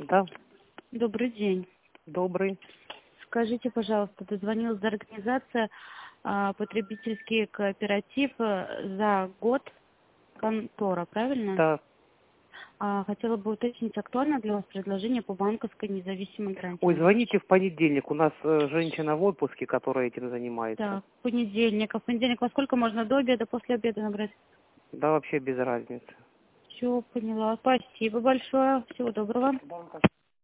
Да, Добрый день. добрый. Скажите, пожалуйста, дозвонилась за организация потребительский кооператив за год контора, правильно? Да. Хотела бы уточнить, актуально для вас предложение по банковской независимой гарантии Ой, на ваш звоните счет? в понедельник. У нас женщина в отпуске, которая этим занимается. Так, понедельник. А в понедельник во сколько можно до обеда, после обеда набрать? Да, вообще без разницы. Все, поняла. Спасибо большое. Всего доброго.